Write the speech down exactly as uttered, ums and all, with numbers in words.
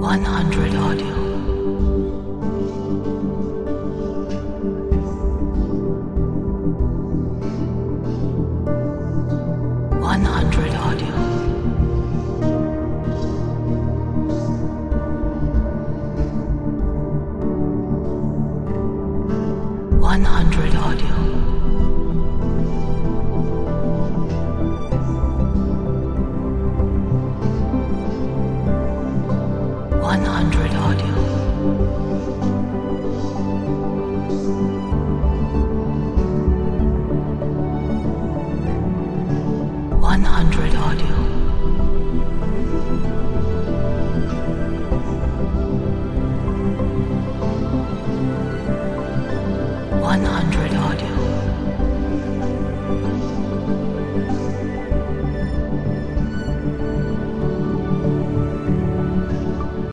one hundred audio. one hundred audio. one hundred audio. one hundred audio. one hundred audio. one hundred